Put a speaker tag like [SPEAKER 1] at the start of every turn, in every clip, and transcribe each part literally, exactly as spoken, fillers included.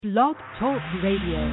[SPEAKER 1] Blog Talk Radio.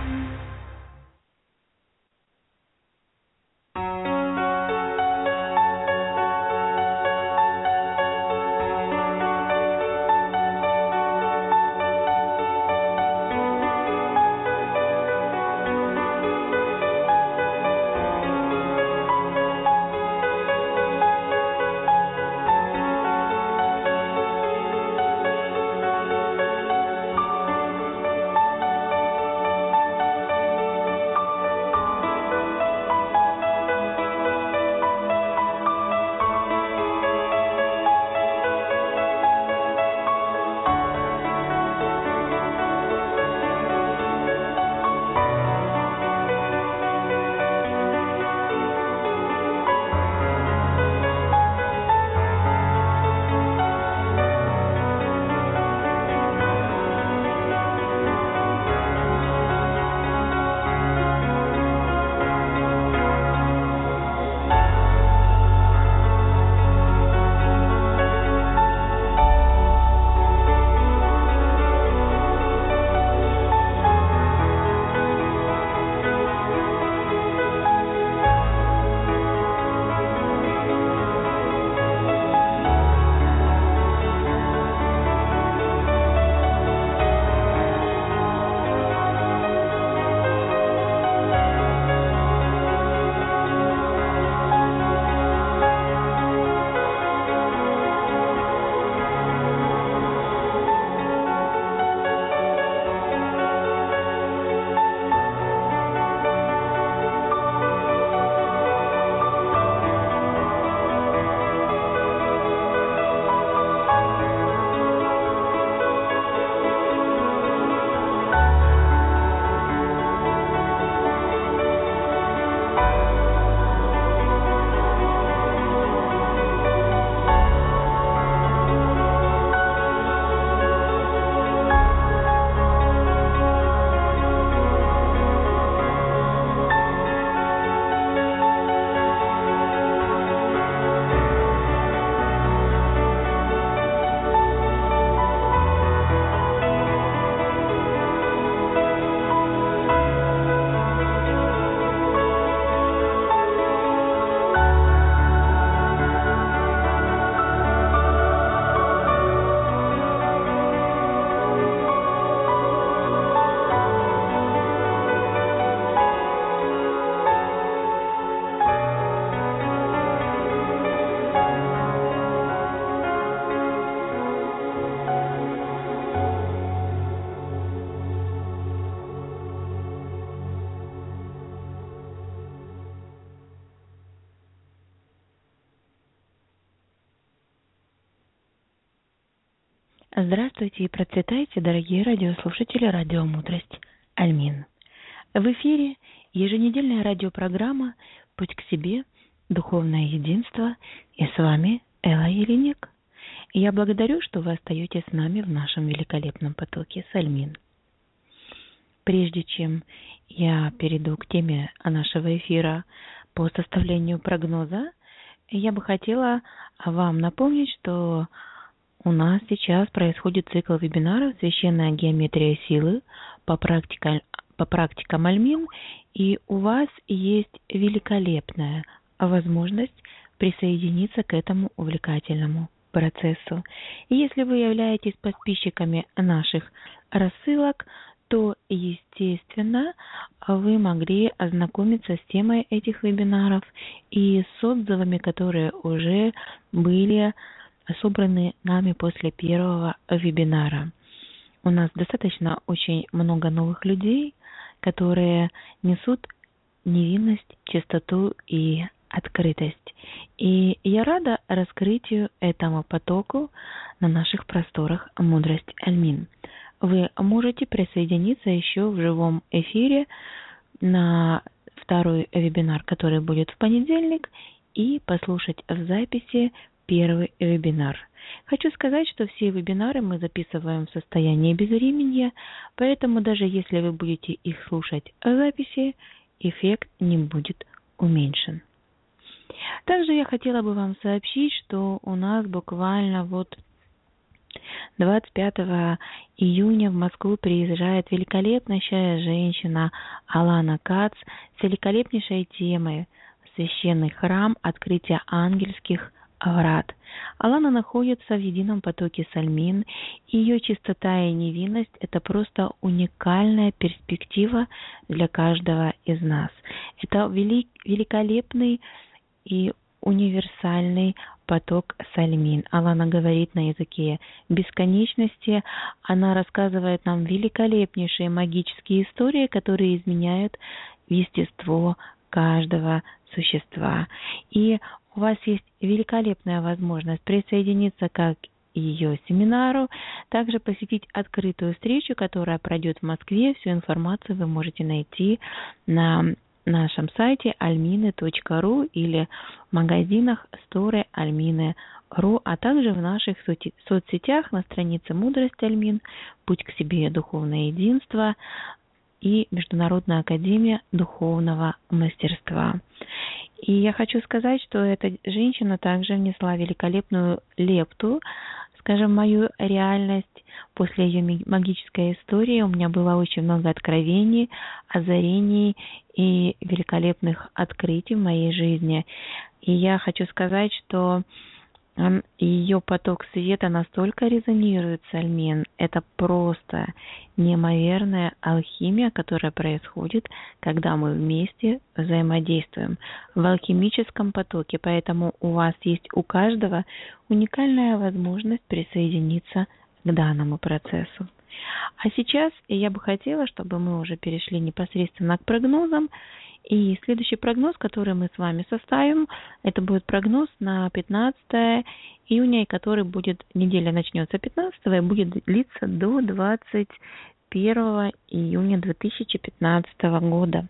[SPEAKER 2] Здравствуйте и процветайте, дорогие радиослушатели Радио Мудрость Альмин. В эфире еженедельная радиопрограмма «Путь к себе. Духовное единство». И с вами Элла Еленик. Я благодарю, что вы остаетесь с нами в нашем великолепном потоке с Альмин. Прежде чем я перейду к теме нашего эфира по составлению прогноза, я бы хотела вам напомнить, что у нас сейчас происходит цикл вебинаров «Священная геометрия силы» по, практика, по практикам Альмин, и у вас есть великолепная возможность присоединиться к этому увлекательному процессу. И если вы являетесь подписчиками наших рассылок, то, естественно, вы могли ознакомиться с темой этих вебинаров и с отзывами, которые уже были собраны нами после первого вебинара. У нас достаточно очень много новых людей, которые несут невинность, чистоту и открытость. И я рада раскрытию этому потоку на наших просторах Мудрость Альмин. Вы можете присоединиться еще в живом эфире на второй вебинар, который будет в понедельник, и послушать в записи первый вебинар. Хочу сказать, что все вебинары мы записываем в состоянии безвременья, поэтому даже если вы будете их слушать в записи, эффект не будет уменьшен. Также я хотела бы вам сообщить, что у нас буквально вот двадцать пятого июня в Москву приезжает великолепнейшая женщина Алана Кац с великолепнейшей темой «Священный храм. Открытие ангельских врат». Алана находится в едином потоке с Альмин, и ее чистота и невинность – это просто уникальная перспектива для каждого из нас. Это велик, великолепный и универсальный поток Сальмин. Алана говорит на языке бесконечности. Она рассказывает нам великолепнейшие магические истории, которые изменяют естество каждого существа. И у вас есть великолепная возможность присоединиться как ее семинару, также посетить открытую встречу, которая пройдет в Москве. Всю информацию вы можете найти на нашем сайте альмины точка ру или в магазинах сторы альмины точка ру, а также в наших соци- соцсетях на странице «Мудрость Альмин», «Путь к себе. Духовное единство» и Международная академия духовного мастерства. И я хочу сказать, что эта женщина также внесла великолепную лепту, скажем, в мою реальность. После ее магической истории у меня было очень много откровений, озарений и великолепных открытий в моей жизни. И я хочу сказать, что ее поток света настолько резонирует с Альмин. Это просто неимоверная алхимия, которая происходит, когда мы вместе взаимодействуем в алхимическом потоке. Поэтому у вас есть у каждого уникальная возможность присоединиться к данному процессу. А сейчас я бы хотела, чтобы мы уже перешли непосредственно к прогнозам. И следующий прогноз, который мы с вами составим, это будет прогноз на пятнадцатое июня, и который будет, неделя начнется пятнадцатого и будет длиться до двадцать первого июня две тысячи пятнадцатого года.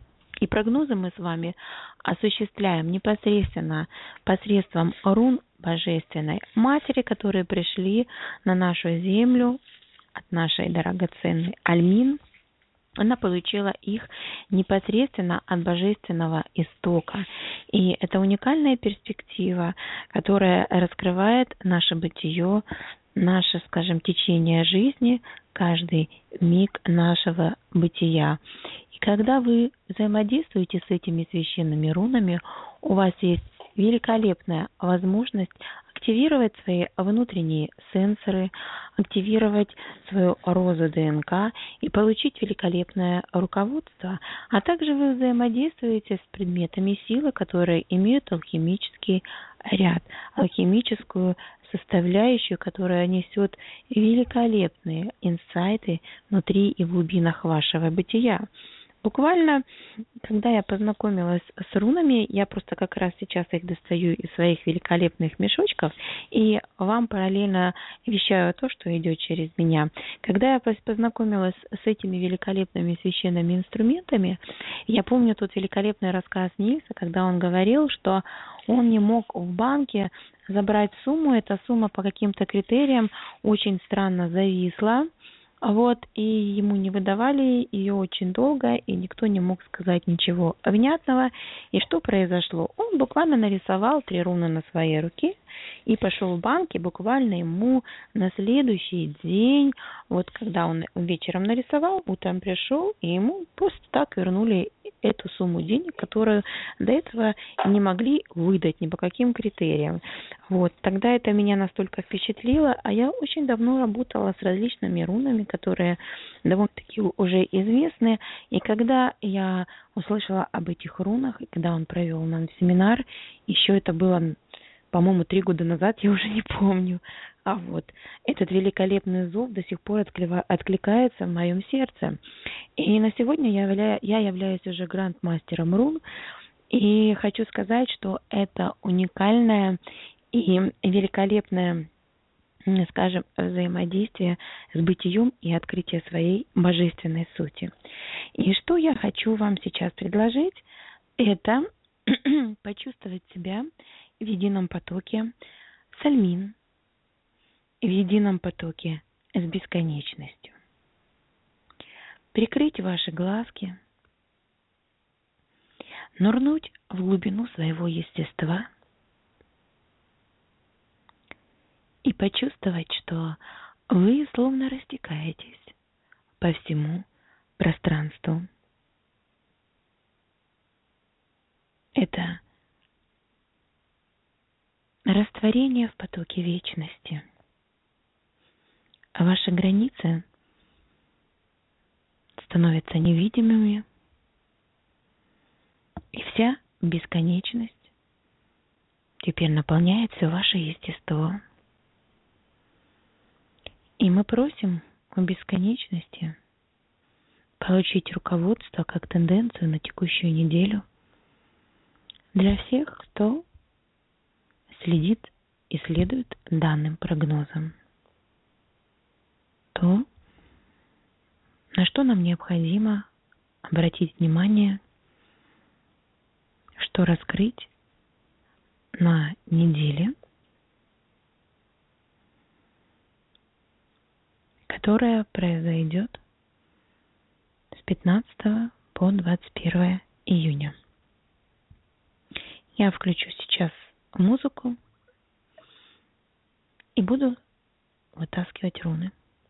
[SPEAKER 2] И прогнозы мы с вами осуществляем непосредственно посредством рун Божественной Матери, которые пришли на нашу землю от нашей драгоценной Альмин. Она получила их непосредственно от божественного истока. И это уникальная перспектива, которая раскрывает наше бытие, наше, скажем, течение жизни, каждый миг нашего бытия. И когда вы взаимодействуете с этими священными рунами, у вас есть великолепная возможность активировать свои внутренние сенсоры, активировать свою розу ДНК и получить великолепное руководство. А также вы взаимодействуете с предметами силы, которые имеют алхимический ряд, алхимическую составляющую, которая несет великолепные инсайты внутри и в глубинах вашего бытия. Буквально, когда я познакомилась с рунами, я просто как раз сейчас их достаю из своих великолепных мешочков и вам параллельно вещаю то, что идет через меня. Когда я познакомилась с этими великолепными священными инструментами, я помню тот великолепный рассказ Нильса, когда он говорил, что он не мог в банке забрать сумму, эта сумма по каким-то критериям очень странно зависла. Вот, и ему не выдавали ее очень долго, и никто не мог сказать ничего внятного. И что произошло? Он буквально нарисовал три руны на своей руке и пошел в банк, и буквально ему на следующий день, вот когда он вечером нарисовал, утром пришел, и ему просто так вернули эту сумму денег, которую до этого не могли выдать ни по каким критериям. Вот, тогда это меня настолько впечатлило, а я очень давно работала с различными рунами, которые довольно-таки уже известны, и когда я услышала об этих рунах, и когда он провел нам семинар, еще это было, по-моему, три года назад, я уже не помню, а вот этот великолепный зов до сих пор откликается в моем сердце. И на сегодня я являюсь, я являюсь уже гранд-мастером рун, и хочу сказать, что это уникальное и великолепное, скажем, взаимодействие с бытием и открытие своей божественной сути. И что я хочу вам сейчас предложить, это почувствовать себя в едином потоке с Альмин, в едином потоке с бесконечностью. Прикрыть ваши глазки, нырнуть в глубину своего естества и почувствовать, что вы словно растекаетесь по всему пространству. Это растворение в потоке вечности. А ваши границы становятся невидимыми, и вся бесконечность теперь наполняет все ваше естество. И мы просим у бесконечности получить руководство как тенденцию на текущую неделю для всех, кто следит и следует данным прогнозам. То, на что нам необходимо обратить внимание, что раскрыть на неделе, которая произойдет с пятнадцатого по двадцать первое июня. Я включу сейчас музыку и буду вытаскивать руны.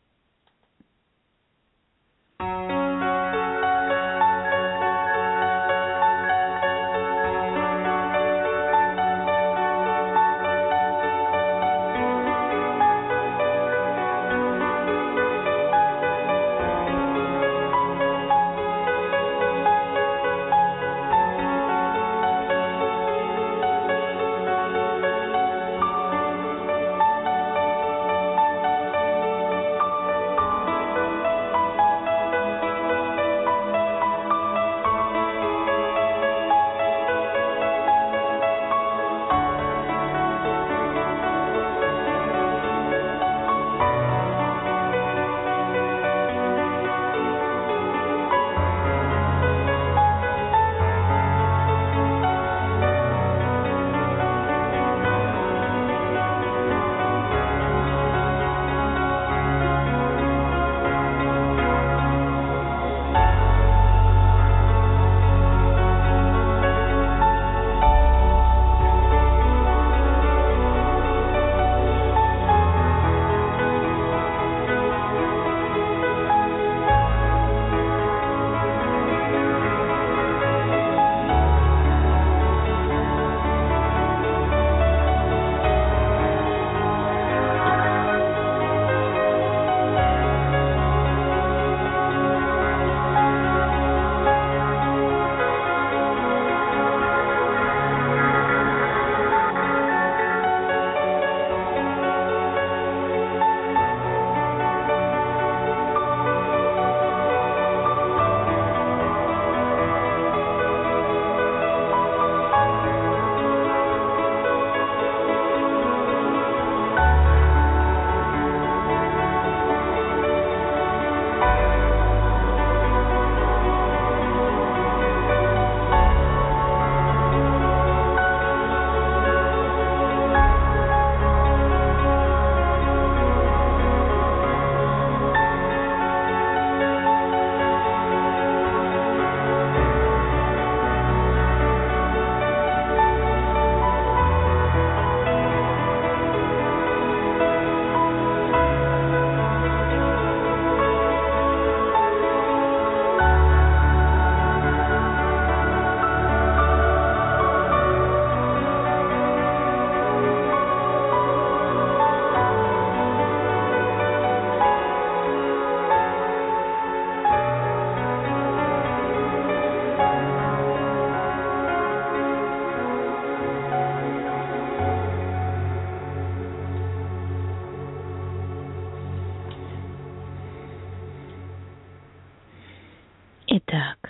[SPEAKER 2] Итак,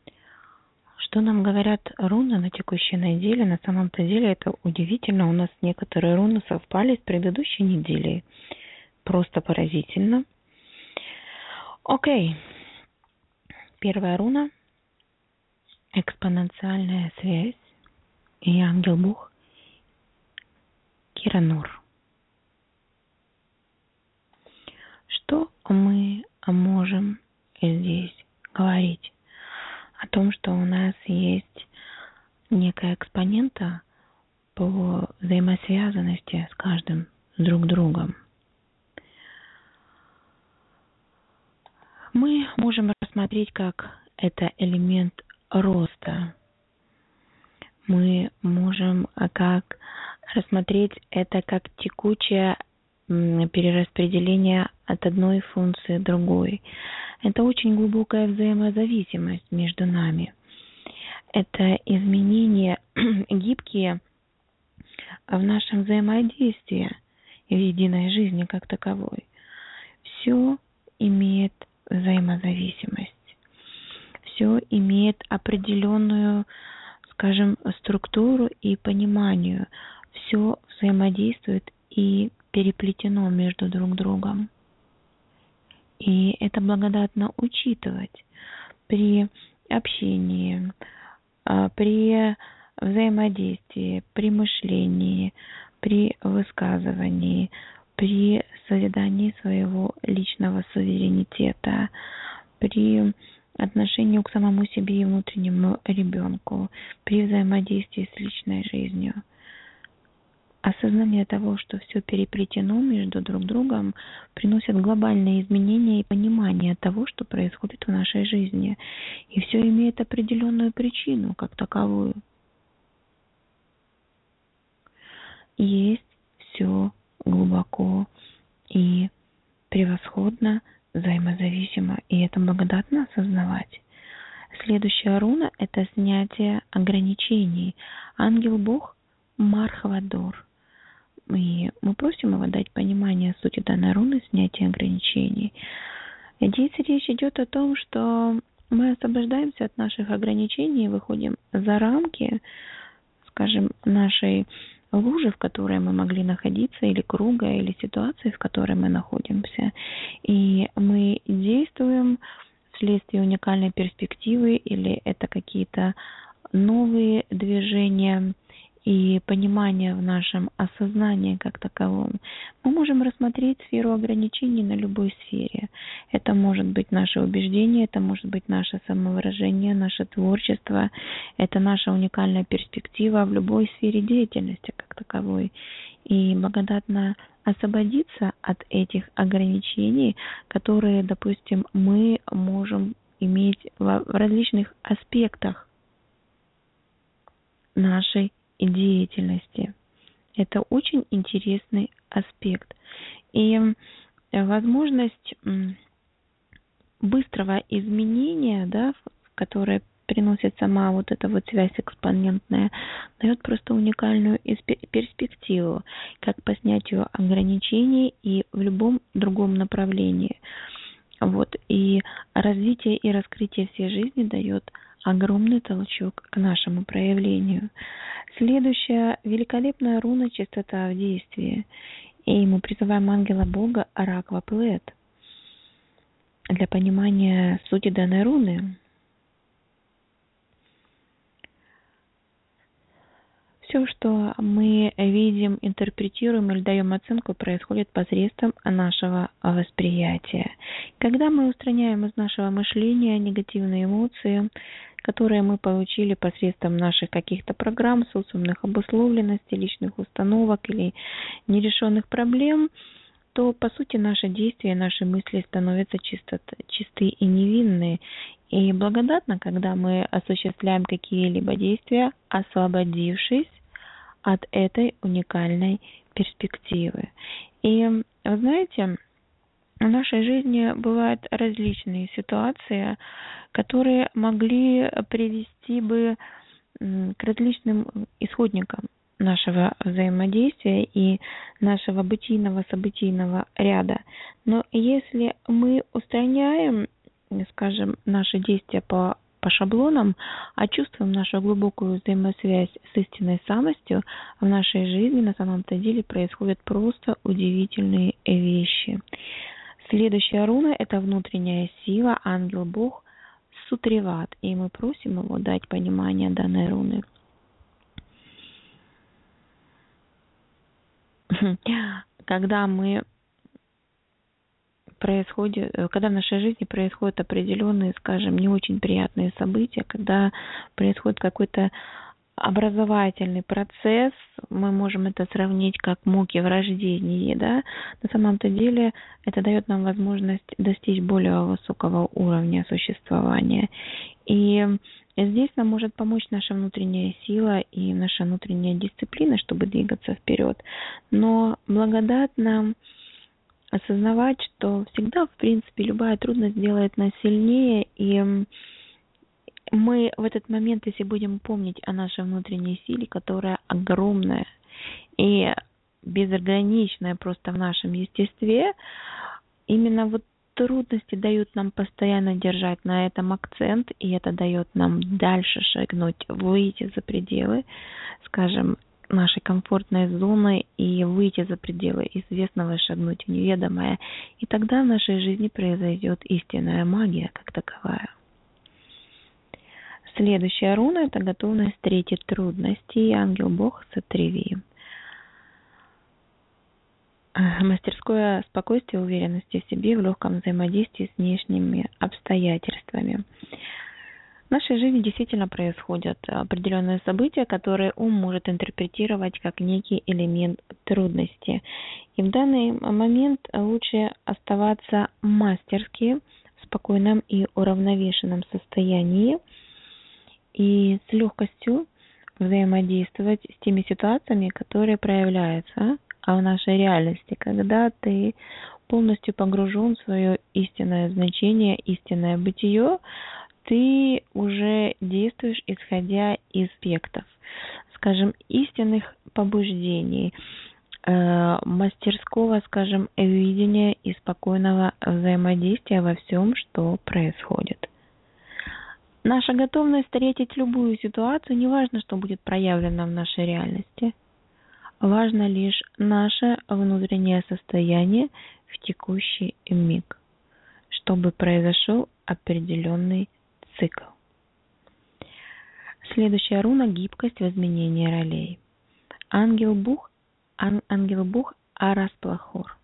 [SPEAKER 2] что нам говорят руны на текущей неделе? На самом-то деле это удивительно. У нас некоторые руны совпали с предыдущей неделей. Просто поразительно. Окей. Первая руна. Экспоненциальная связь. И ангел-бог Киранор. Что мы можем здесь говорить? О том, что у нас есть некая экспонента по взаимосвязанности с каждым с друг другом. Мы можем рассмотреть, как это элемент роста. Мы можем как рассмотреть это как текучее перераспределение от одной функции к другой. Это очень глубокая взаимозависимость между нами. Это изменения гибкие в нашем взаимодействии и в единой жизни как таковой. Все имеет взаимозависимость. Все имеет определенную, скажем, структуру и понимание. Все взаимодействует и переплетено между друг другом. И это благодатно учитывать при общении, при взаимодействии, при мышлении, при высказывании, при созидании своего личного суверенитета, при отношении к самому себе и внутреннему ребенку, при взаимодействии с личной жизнью. Осознание того, что все переплетено между друг другом, приносит глобальные изменения и понимание того, что происходит в нашей жизни. И все имеет определенную причину, как таковую. Есть все глубоко и превосходно взаимозависимо, и это благодатно осознавать. Следующая руна – это снятие ограничений. Ангел-бог Мархвадор. И мы просим его дать понимание сути данной руны снятия ограничений. Здесь речь идет о том, что мы освобождаемся от наших ограничений и выходим за рамки, скажем, нашей лужи, в которой мы могли находиться, или круга, или ситуации, в которой мы находимся. И мы действуем вследствие уникальной перспективы, или это какие-то новые движения и понимание в нашем осознании как таковом. Мы можем рассмотреть сферу ограничений на любой сфере. Это может быть наше убеждение, это может быть наше самовыражение, наше творчество, это наша уникальная перспектива в любой сфере деятельности как таковой. И благодатно освободиться от этих ограничений, которые, допустим, мы можем иметь в различных аспектах нашей деятельности. Это очень интересный аспект. И возможность быстрого изменения, да, которое приносит сама вот эта вот связь экспонентная, дает просто уникальную перспективу, как по снятию ограничений и в любом другом направлении. Вот. И развитие и раскрытие всей жизни дает огромный толчок к нашему проявлению. Следующая великолепная руна — чистота в действии. И мы призываем ангела Бога Аракваплет для понимания сути данной руны. Все, что мы видим, интерпретируем или даем оценку, происходит посредством нашего восприятия. Когда мы устраняем из нашего мышления негативные эмоции, которые мы получили посредством наших каких-то программ, социумных обусловленностей, личных установок или нерешенных проблем, то, по сути, наши действия, наши мысли становятся чисто, чистые и невинные. И благодатно, когда мы осуществляем какие-либо действия, освободившись от этой уникальной перспективы. И, вы знаете, в нашей жизни бывают различные ситуации, которые могли привести бы к различным исходникам нашего взаимодействия и нашего бытийного, событийного ряда. Но если мы устраняем, скажем, наши действия по, по шаблонам, а чувствуем нашу глубокую взаимосвязь с истинной самостью, в нашей жизни на самом-то деле происходят просто удивительные вещи. Следующая руна – это внутренняя сила, ангел-бог Сутриват, и мы просим его дать понимание данной руны. Когда мы происходит, когда в нашей жизни происходят определенные, скажем, не очень приятные события, когда происходит какой-то образовательный процесс, мы можем это сравнить как муки в рождении, да, на самом-то деле это дает нам возможность достичь более высокого уровня существования. И здесь нам может помочь наша внутренняя сила и наша внутренняя дисциплина, чтобы двигаться вперед. Но благодатно осознавать, что всегда, в принципе, любая трудность делает нас сильнее, и мы в этот момент, если будем помнить о нашей внутренней силе, которая огромная и безграничная просто в нашем естестве, именно вот трудности дают нам постоянно держать на этом акцент, и это дает нам дальше шагнуть, выйти за пределы, скажем, нашей комфортной зоны и выйти за пределы известного и шагнуть в неведомое. И тогда в нашей жизни произойдет истинная магия как таковая. Следующая руна – это готовность встретить трудности, и ангел-бог Сатривии. Мастерское спокойствие и уверенности в себе в легком взаимодействии с внешними обстоятельствами. В нашей жизни действительно происходят определенные события, которые ум может интерпретировать как некий элемент трудности. И в данный момент лучше оставаться мастерски в спокойном и уравновешенном состоянии и с легкостью взаимодействовать с теми ситуациями, которые проявляются в нашей реальности, когда ты полностью погружен в свое истинное значение, истинное бытие, ты уже действуешь, исходя из аспектов, скажем, истинных побуждений, э, мастерского, скажем, видения и спокойного взаимодействия во всем, что происходит. Наша готовность встретить любую ситуацию, неважно, что будет проявлено в нашей реальности, важно лишь наше внутреннее состояние в текущий миг, чтобы произошел определенный цикл. Следующая руна – гибкость в изменении ролей. Ангел-Бух, ан, ангел-Бух Арасплахор.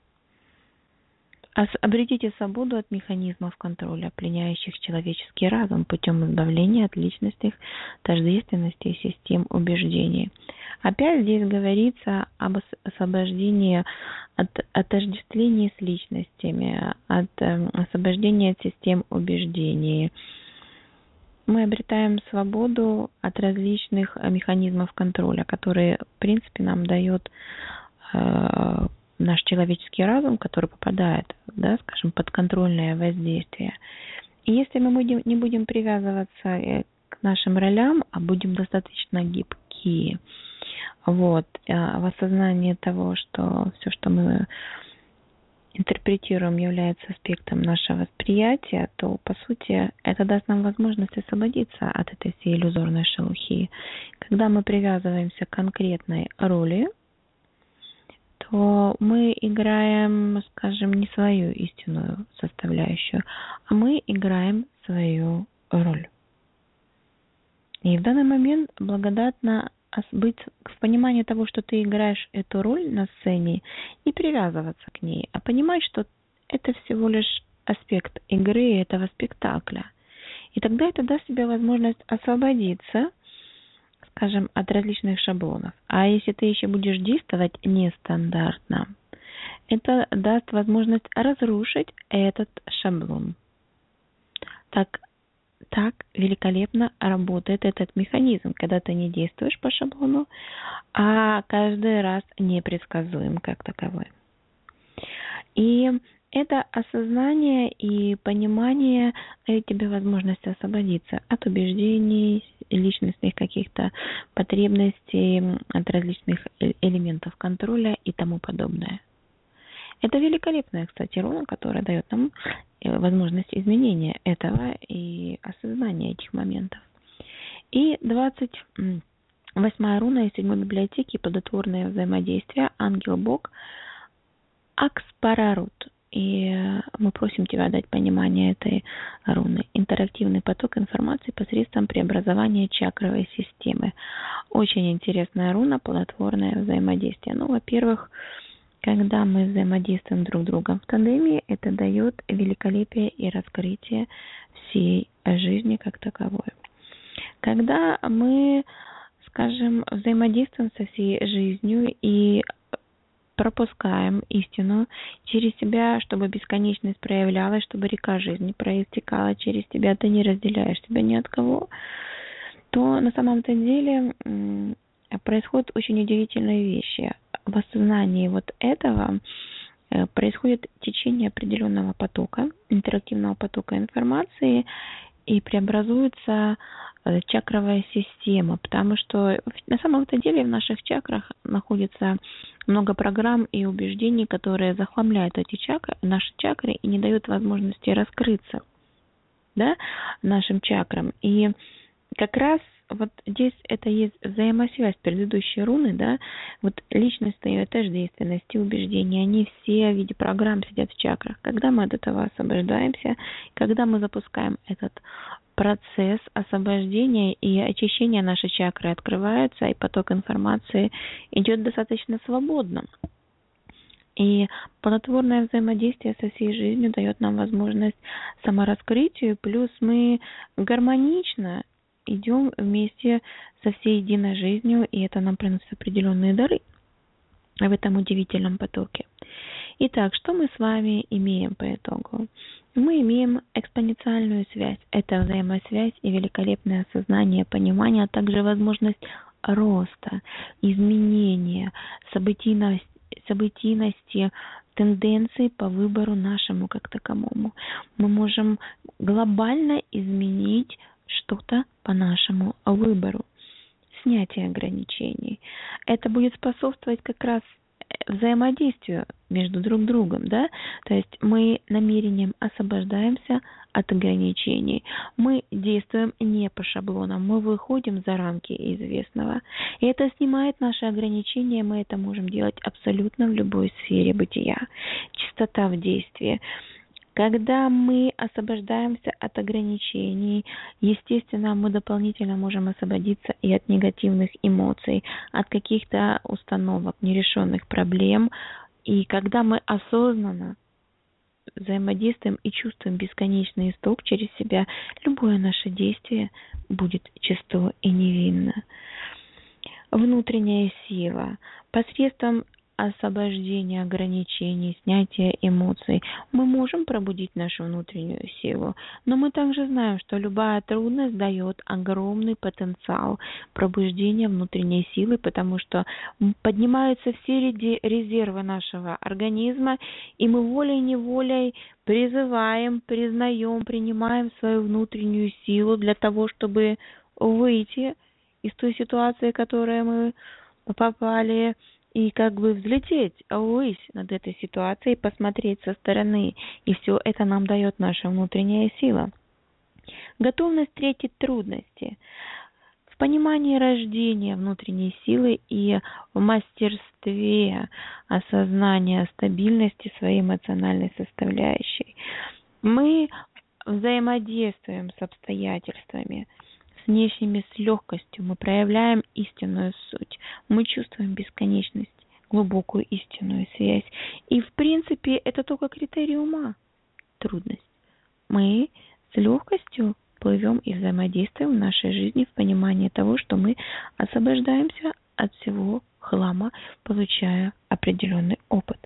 [SPEAKER 2] Обретите свободу от механизмов контроля, пленяющих человеческий разум путем избавления от личностных тождественностей и систем убеждений. Опять здесь говорится об освобождении от отождествления с личностями, от освобождения от систем убеждений. Мы обретаем свободу от различных механизмов контроля, которые, в принципе, нам дает э, наш человеческий разум, который попадает, да, скажем, под контрольное воздействие. И если мы будем, не будем привязываться к нашим ролям, а будем достаточно гибкие, вот, в осознании того, что все, что мы интерпретируем, является аспектом нашего восприятия, то, по сути, это даст нам возможность освободиться от этой всей иллюзорной шелухи. Когда мы привязываемся к конкретной роли, то мы играем, скажем, не свою истинную составляющую, а мы играем свою роль. И в данный момент благодатно быть в понимании того, что ты играешь эту роль на сцене, не привязываться к ней, а понимать, что это всего лишь аспект игры, этого спектакля. И тогда это даст тебе возможность освободиться, скажем, от различных шаблонов. А если ты еще будешь действовать нестандартно, это даст возможность разрушить этот шаблон. Так, так великолепно работает этот механизм, когда ты не действуешь по шаблону, а каждый раз непредсказуем как таковой. И это осознание и понимание дает тебе возможность освободиться от убеждений, личностных каких-то потребностей, от различных элементов контроля и тому подобное. Это великолепная, кстати, руна, которая дает нам возможность изменения этого и осознания этих моментов. И двадцать восьмая руна из седьмой библиотеки «Плодотворное взаимодействие», ангел-бог Акспарарут. И мы просим тебя дать понимание этой руны. Интерактивный поток информации посредством преобразования чакровой системы. Очень интересная руна, плодотворное взаимодействие. Ну, во-первых, когда мы взаимодействуем друг с другом в тандеме, это дает великолепие и раскрытие всей жизни как таковой. Когда мы, скажем, взаимодействуем со всей жизнью и пропускаем истину через себя, чтобы бесконечность проявлялась, чтобы река жизни проистекала через тебя, ты не разделяешь себя ни от кого, то на самом-то деле происходят очень удивительные вещи. В осознании вот этого происходит течение определенного потока, интерактивного потока информации, и преобразуется чакровая система, потому что на самом-то деле в наших чакрах находится много программ и убеждений, которые захламляют эти чакры, наши чакры и не дают возможности раскрыться, да, нашим чакрам. И как раз вот здесь это есть взаимосвязь предыдущей руны, да, вот личностная тождественность и убеждения, они все в виде программ сидят в чакрах. Когда мы от этого освобождаемся, когда мы запускаем этот процесс освобождения и очищения нашей чакры открывается, и поток информации идет достаточно свободно. И плодотворное взаимодействие со всей жизнью дает нам возможность самораскрытию, плюс мы гармонично идем вместе со всей единой жизнью, и это нам приносит определенные дары в этом удивительном потоке. Итак, что мы с вами имеем по итогу? Мы имеем экспоненциальную связь. Это взаимосвязь и великолепное осознание, понимание, а также возможность роста, изменения, событийности, событийности, тенденции по выбору нашему как таковому. Мы можем глобально изменить что-то по нашему выбору. Снятие ограничений. Это будет способствовать как раз взаимодействию между друг другом, да, то есть мы намерением освобождаемся от ограничений, мы действуем не по шаблонам, мы выходим за рамки известного, и это снимает наши ограничения, мы это можем делать абсолютно в любой сфере бытия. Чистота в действии. Когда мы освобождаемся от ограничений, естественно, мы дополнительно можем освободиться и от негативных эмоций, от каких-то установок, нерешенных проблем. И когда мы осознанно взаимодействуем и чувствуем бесконечный исток через себя, любое наше действие будет чисто и невинно. Внутренняя сила. Посредством освобождения ограничений, снятия эмоций, мы можем пробудить нашу внутреннюю силу, но мы также знаем, что любая трудность дает огромный потенциал пробуждения внутренней силы, потому что поднимаются все резервы нашего организма, и мы волей-неволей призываем, признаем, принимаем свою внутреннюю силу для того, чтобы выйти из той ситуации, в которую мы попали, и как бы взлететь ввысь над этой ситуацией, посмотреть со стороны. И все это нам дает наша внутренняя сила. Готовность встретить трудности. В понимании рождения внутренней силы и в мастерстве осознания стабильности своей эмоциональной составляющей. Мы взаимодействуем с обстоятельствами, внешними с легкостью, мы проявляем истинную суть, мы чувствуем бесконечность, глубокую истинную связь. И в принципе это только критерий ума, трудность. Мы с легкостью плывем и взаимодействуем в нашей жизни в понимании того, что мы освобождаемся от всего хлама, получая определенный опыт.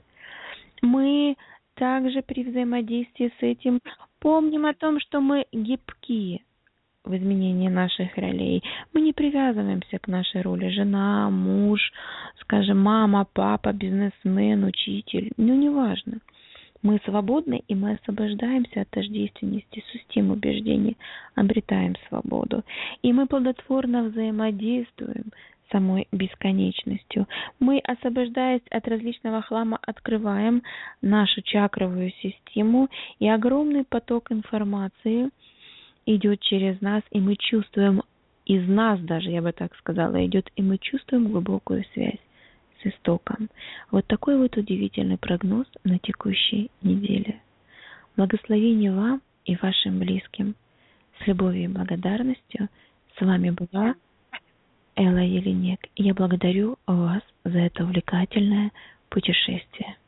[SPEAKER 2] Мы также при взаимодействии с этим помним о том, что мы гибкие в изменении наших ролей. Мы не привязываемся к нашей роли жена, муж, скажем, мама, папа, бизнесмен, учитель. Ну, неважно. Мы свободны, и мы освобождаемся от тождественности, систем убеждений, обретаем свободу. И мы плодотворно взаимодействуем с самой бесконечностью. Мы, освобождаясь от различного хлама, открываем нашу чакровую систему, и огромный поток информации идет через нас, и мы чувствуем, из нас даже, я бы так сказала, идет, и мы чувствуем глубокую связь с истоком. Вот такой вот удивительный прогноз на текущей неделе. Благословение вам и вашим близким. С любовью и благодарностью с вами была Элла Елинек. Я благодарю вас за это увлекательное путешествие.